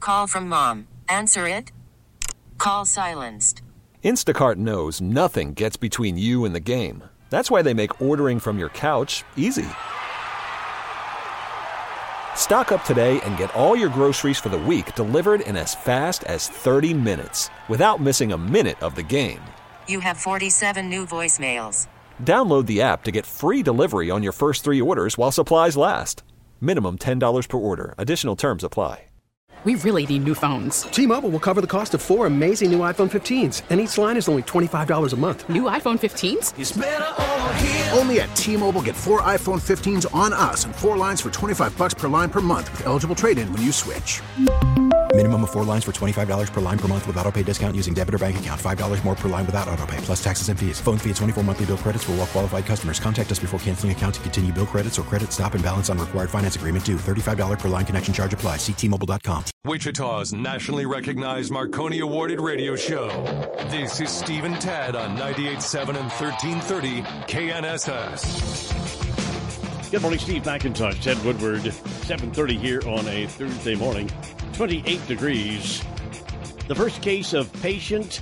Call from mom. Answer it. Call silenced. Instacart knows nothing gets between you and the game. That's why they make ordering from your couch easy. Stock up today and get all your groceries for the week delivered in as fast as 30 minutes without missing a minute of the game. You have 47 new voicemails. Download the app to get free delivery on your first 3 orders while supplies last. Minimum $10 per order. Additional terms apply. We really need new phones. T-Mobile will cover the cost of 4 amazing new iPhone 15s, and each line is only $25 a month. New iPhone 15s? It's better over here. Only at T-Mobile, get 4 iPhone 15s on us and 4 lines for $25 per line per month with eligible trade-in when you switch. Minimum of 4 lines for $25 per line per month with autopay discount using debit or bank account. $5 more per line without autopay, plus taxes and fees. Phone fee at 24 monthly bill credits for well-qualified customers. Contact us before canceling account to continue bill credits or credit stop and balance on required finance agreement due. $35 per line connection charge applies. See T-Mobile.com. Wichita's nationally recognized Marconi Awarded radio show. This is Steve and Tad on 98.7 and 1330 KNSS. Good morning, Steve McIntosh, Ted Woodward, 7:30 here on a Thursday morning. 28 degrees. The first case of patient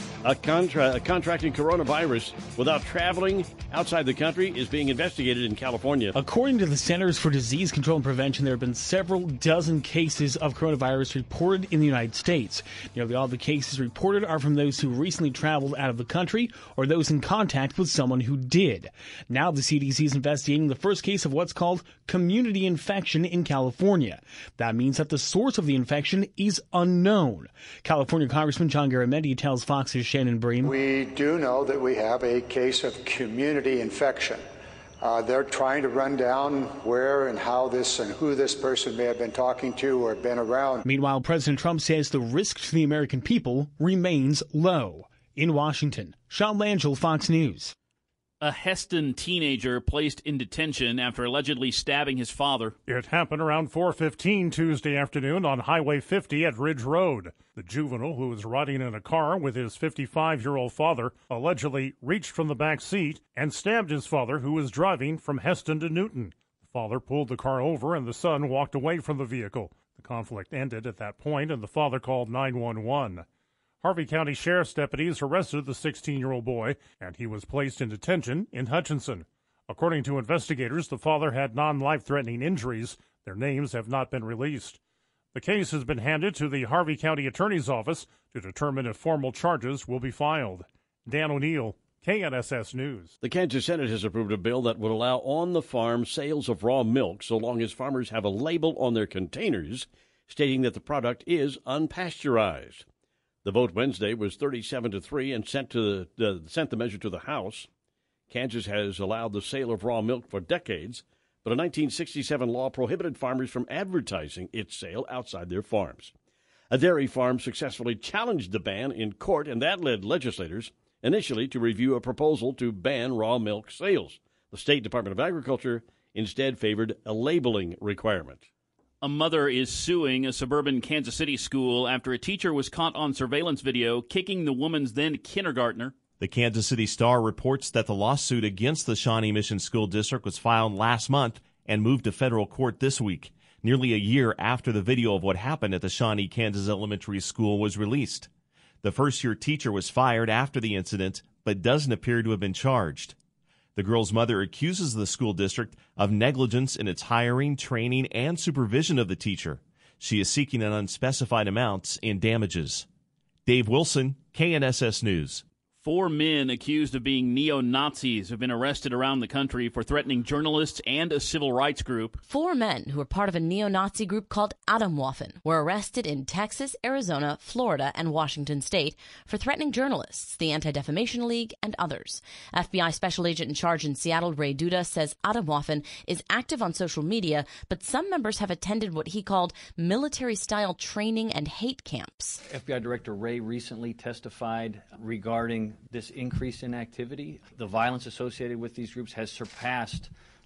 contracting coronavirus without traveling outside the country is being investigated in California. According to the Centers for Disease Control and Prevention, there have been several dozen cases of coronavirus reported in the United States. Nearly all the cases reported are from those who recently traveled out of the country or those in contact with someone who did. Now the CDC is investigating the first case of what's called community infection in California. That means that the source of the infection is unknown. California Congressman John Garamendi tells Fox's Shannon Bream. We do know that we have a case of community infection. They're trying to run down where and how this and who this person may have been talking to or been around. Meanwhile, President Trump says the risk to the American people remains low. In Washington, Sean Langell, Fox News. A Heston teenager placed in detention after allegedly stabbing his father. It happened around 4:15 Tuesday afternoon on Highway 50 at Ridge Road. The juvenile, who was riding in a car with his 55-year-old father, allegedly reached from the back seat and stabbed his father, who was driving from Heston to Newton. The father pulled the car over and the son walked away from the vehicle. The conflict ended at that point and the father called 911. Harvey County Sheriff's deputies arrested the 16-year-old boy, and he was placed in detention in Hutchinson. According to investigators, the father had non-life-threatening injuries. Their names have not been released. The case has been handed to the Harvey County Attorney's Office to determine if formal charges will be filed. Dan O'Neill, KNSS News. The Kansas Senate has approved a bill that would allow on-the-farm sales of raw milk so long as farmers have a label on their containers stating that the product is unpasteurized. The vote Wednesday was 37-3 and sent the measure to the House. Kansas has allowed the sale of raw milk for decades, but a 1967 law prohibited farmers from advertising its sale outside their farms. A dairy farm successfully challenged the ban in court, and that led legislators initially to review a proposal to ban raw milk sales. The State Department of Agriculture instead favored a labeling requirement. A mother is suing a suburban Kansas City school after a teacher was caught on surveillance video kicking the woman's then kindergartner. The Kansas City Star reports that the lawsuit against the Shawnee Mission School District was filed last month and moved to federal court this week, nearly a year after the video of what happened at the Shawnee, Kansas Elementary School was released. The first-year teacher was fired after the incident, but doesn't appear to have been charged. The girl's mother accuses the school district of negligence in its hiring, training, and supervision of the teacher. She is seeking an unspecified amount in damages. Dave Wilson, KNSS News. 4 men accused of being neo-Nazis have been arrested around the country for threatening journalists and a civil rights group. 4 men who were part of a neo-Nazi group called Atomwaffen were arrested in Texas, Arizona, Florida, and Washington state for threatening journalists, the Anti-Defamation League, and others. FBI Special Agent in charge in Seattle, Ray Duda, says Atomwaffen is active on social media, but some members have attended what he called military-style training and hate camps. FBI Director Ray recently testified regarding this increase in activity. The violence associated with these groups has surpassed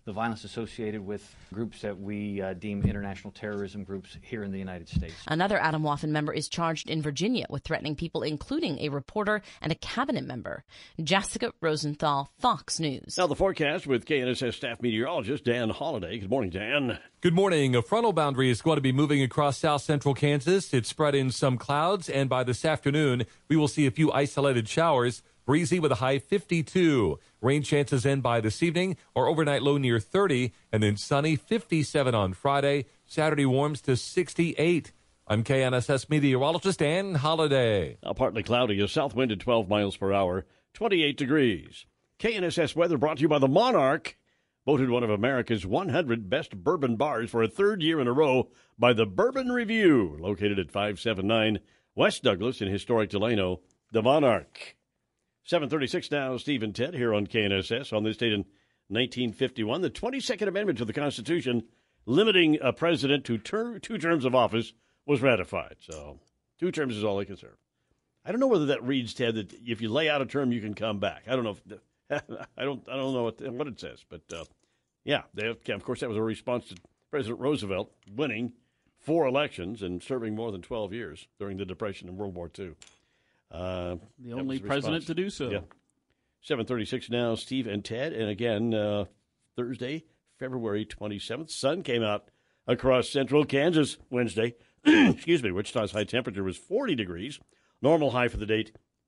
the violence associated with groups that we deem international terrorism groups here in the United States. Another Atomwaffen member is charged in Virginia with threatening people, including a reporter and a cabinet member. Jessica Rosenthal, Fox News. Now the forecast with KNSS staff meteorologist Dan Holliday. Good morning, Dan. Good morning. A frontal boundary is going to be moving across south central Kansas. It's spread in some clouds, and by this afternoon, we will see a few isolated showers. Breezy with a high 52. Rain chances end by this evening, or overnight low near 30, and then sunny 57 on Friday. Saturday warms to 68. I'm KNSS meteorologist Dan Holliday. Partly cloudy, a south wind at 12 miles per hour, 28 degrees. KNSS weather brought to you by the Monarch, voted one of America's 100 best bourbon bars for a third year in a row by the Bourbon Review, located at 579 West Douglas in historic Delano. The Monarch. 7:36 now, Steve and Ted here on KNSS. On this date in 1951, the 22nd Amendment to the Constitution limiting a president to two terms of office was ratified. So 2 terms is all they can serve. I don't know whether that reads, Ted, that if you lay out a term, you can come back. I don't know. I don't know what it says. But, yeah, of course, that was a response to President Roosevelt winning 4 elections and serving more than 12 years during the Depression and World War II. The only president to do so. Yeah. 7:36 now, Steve and Ted. And again, Thursday, February 27th, sun came out across central Kansas Wednesday. Excuse me, Wichita's high temperature was 40 degrees. Normal high for the date,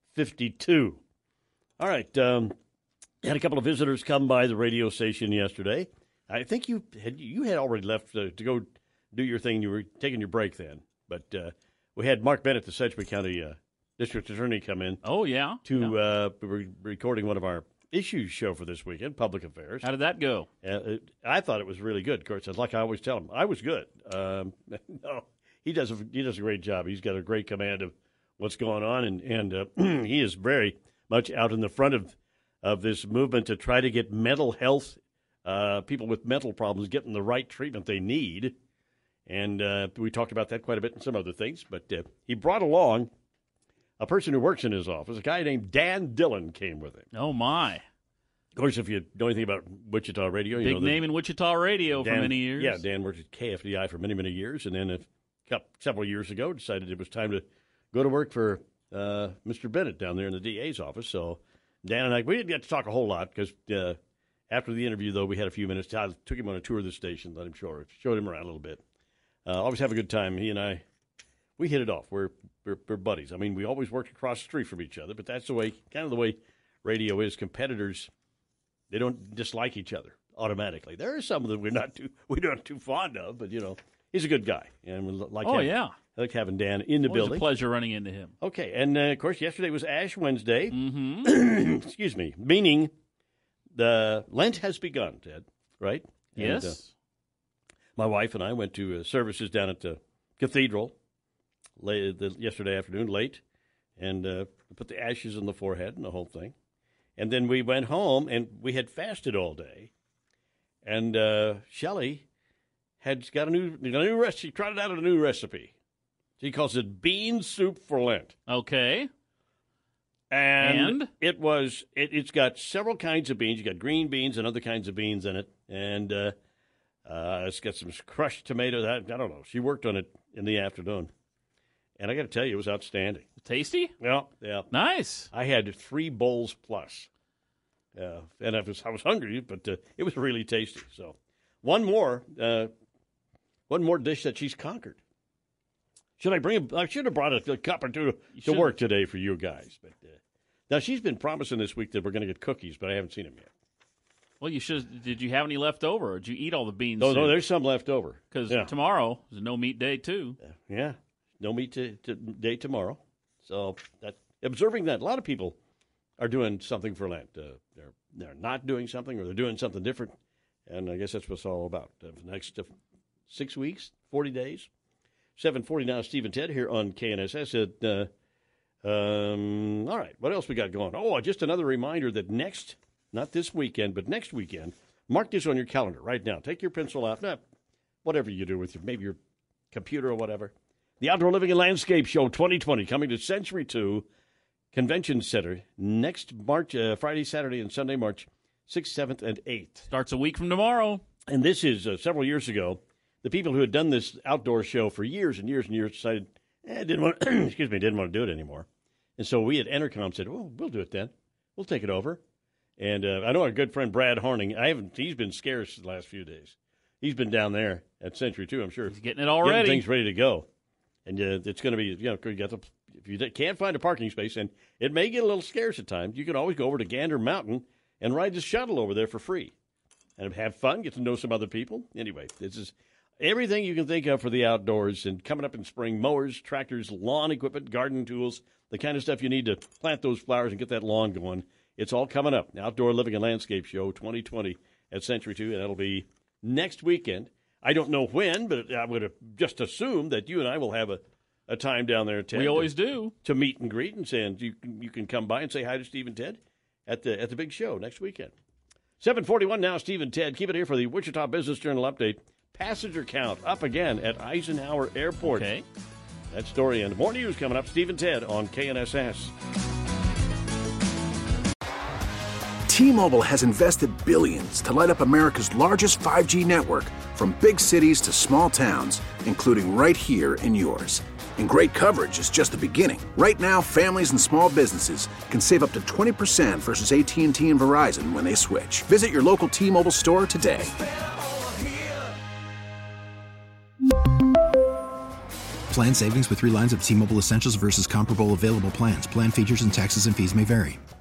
52. All right. Had a couple of visitors come by the radio station yesterday. I think you had already left to go do your thing. You were taking your break then. But we had Mark Bennett, the Sedgwick County District Attorney, come in. Oh, yeah? To recording one of our issues show for this weekend, Public Affairs. How did that go? I thought it was really good. Of course, like I always tell him, I was good. No, he does a great job. He's got a great command of what's going on, and he is very much out in the front of this movement to try to get mental health, people with mental problems getting the right treatment they need. And we talked about that quite a bit and some other things. But he brought along a person who works in his office, a guy named Dan Dillon came with him. Oh, my. Of course, if you know anything about Wichita radio, you know big name in Wichita radio for many years. Yeah, Dan worked at KFDI for many, many years, and then several years ago decided it was time to go to work for Mr. Bennett down there in the DA's office. So Dan and I, we didn't get to talk a whole lot because after the interview, though, we had a few minutes. I took him on a tour of the station, let him showed him around a little bit. Always have a good time. He and I, we hit it off. We're buddies. I mean, we always worked across the street from each other, but that's the way radio is. Competitors, they don't dislike each other automatically. There are some of them we're not too fond of, but he's a good guy, and we like. I like having Dan in the building. It was a pleasure running into him. Okay, and of course, yesterday was Ash Wednesday. Mm-hmm. Excuse me, meaning the Lent has begun, Ted. Right? Yes. And, my wife and I went to services down at the cathedral yesterday afternoon, late, and put the ashes on the forehead and the whole thing. And then we went home, and we had fasted all day. And Shelley had got a new recipe. She tried out a new recipe. She calls it bean soup for Lent. Okay. And it's got several kinds of beans. You got green beans and other kinds of beans in it, and it's got some crushed tomatoes. I don't know. She worked on it in the afternoon. And I got to tell you, it was outstanding. Tasty? Yeah. Nice. I had 3 bowls plus. And I was hungry, but it was really tasty. So one more dish that she's conquered. I should have brought a cup or two to work today for you guys. But now she's been promising this week that we're going to get cookies, but I haven't seen them yet. Well, you should. Did you have any left over, or did you eat all the beans? No, there's some left over. Because tomorrow is a no-meat day, too. Yeah, no-meat day tomorrow. So observing that, a lot of people are doing something for Lent. They're not doing something, or they're doing something different. And I guess that's what it's all about. The next 6 weeks, 40 days. 7:40 now, Steve and Ted here on KNSS. All right, what else we got going? Oh, just another reminder that not this weekend, but next weekend, mark this on your calendar right now. Take your pencil out, whatever you do with maybe your computer or whatever. The Outdoor Living and Landscape Show 2020 coming to Century 2 Convention Center next March, Friday, Saturday, and Sunday, March 6th, 7th, and 8th. Starts a week from tomorrow. And this is several years ago. The people who had done this outdoor show for years and years and years decided, didn't want to do it anymore. And so we at Entercom said, well, we'll do it then. We'll take it over. And I know our good friend Brad Horning, he's been scarce the last few days. He's been down there at Century, too, I'm sure. He's getting it already. Getting things ready to go. And it's going to be, if you can't find a parking space, and it may get a little scarce at times, you can always go over to Gander Mountain and ride the shuttle over there for free. And have fun, get to know some other people. Anyway, this is everything you can think of for the outdoors. And coming up in spring, mowers, tractors, lawn equipment, garden tools, the kind of stuff you need to plant those flowers and get that lawn going. It's all coming up. Outdoor Living and Landscape Show 2020 at Century 2, and that'll be next weekend. I don't know when, but I would just assume that you and I will have a time down there, Ted. We always do. To meet and greet, and you can come by and say hi to Steve and Ted at the big show next weekend. 7:41 now, Steve and Ted. Keep it here for the Wichita Business Journal update. Passenger count up again at Eisenhower Airport. Okay. That story and more news coming up. Steve and Ted on KNSS. T-Mobile has invested billions to light up America's largest 5G network, from big cities to small towns, including right here in yours. And great coverage is just the beginning. Right now, families and small businesses can save up to 20% versus AT&T and Verizon when they switch. Visit your local T-Mobile store today. Plan savings with 3 lines of T-Mobile Essentials versus comparable available plans. Plan features and taxes and fees may vary.